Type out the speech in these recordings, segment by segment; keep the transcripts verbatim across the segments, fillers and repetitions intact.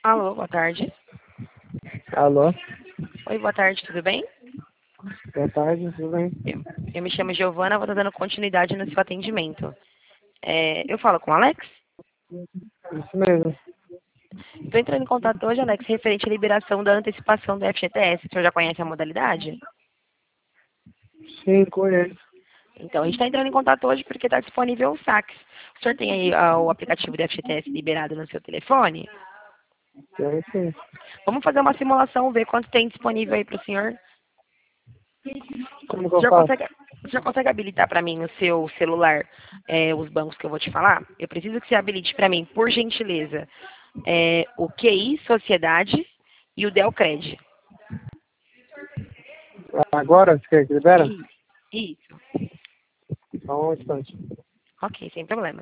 Alô, boa tarde. Alô, Oi, boa tarde, tudo bem? boa tarde, tudo bem? Eu, eu me chamo Giovana, vou estar dando continuidade no seu atendimento. É, eu falo com o Alex? Isso mesmo. Estou entrando em contato hoje, Alex, referente à liberação da antecipação do F G T S. O senhor já conhece a modalidade? Sim, conheço. Então, a gente está entrando em contato hoje porque está disponível o saque. O senhor tem aí ah, o aplicativo do F G T S liberado no seu telefone? Tenho sim. Vamos fazer uma simulação, ver quanto tem disponível aí para o senhor. Como que O eu senhor faço? consegue, o senhor consegue habilitar para mim no seu celular é, os bancos que eu vou te falar? Eu preciso que você habilite para mim, por gentileza, é, o Q I Sociedade e o Delcred. Agora, você quer que libera? Isso. Isso. Só um instante. Ok, sem problemas.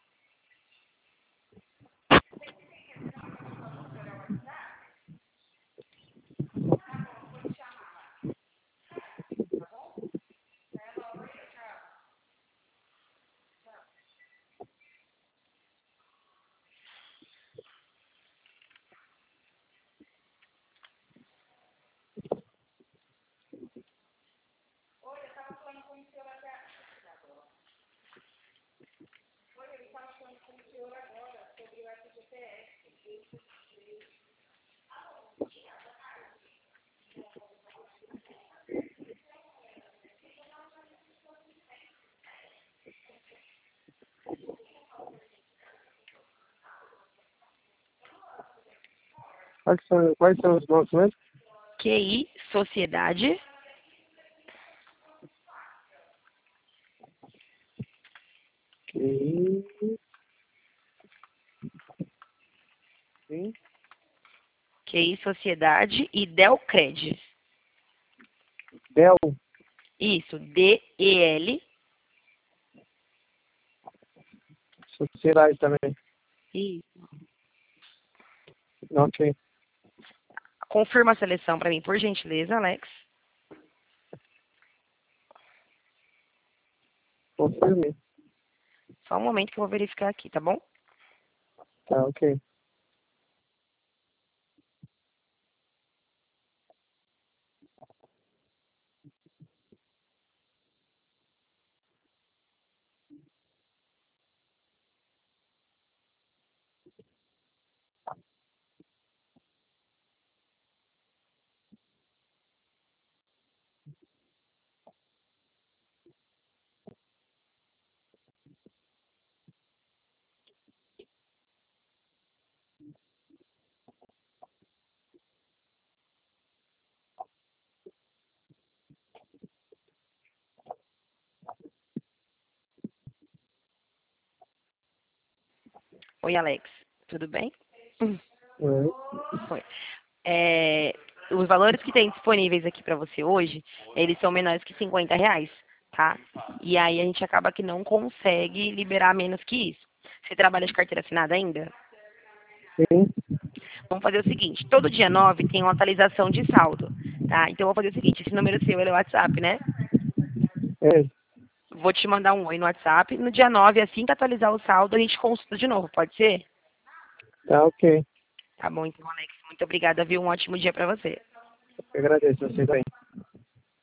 Quais são, quais são os bancos mesmo? Q I Sociedade Que... Sim. Q I Sociedade e Delcred. Del. Isso, D E L. Sociedade também. Isso. Ok. Confirma a seleção para mim, por gentileza, Alex. Confirme. Só um momento que eu vou verificar aqui, tá bom? Tá, ok. Oi, Alex. Tudo bem? Hum, Oi. Oi. É, os valores que tem disponíveis aqui para você hoje, eles são menores que cinquenta reais, tá? E aí a gente acaba que não consegue liberar menos que isso. Você trabalha de carteira assinada ainda? Sim. Vamos fazer o seguinte, todo dia nove tem uma atualização de saldo, tá? Então eu vou fazer o seguinte, esse número seu ele é o WhatsApp, né? É. Vou te mandar um oi no WhatsApp. No dia nove, assim que atualizar o saldo, a gente consulta de novo, pode ser? Tá, ok. Tá bom, então, Alex. Muito obrigada, viu? Um ótimo dia para você. Eu agradeço você também.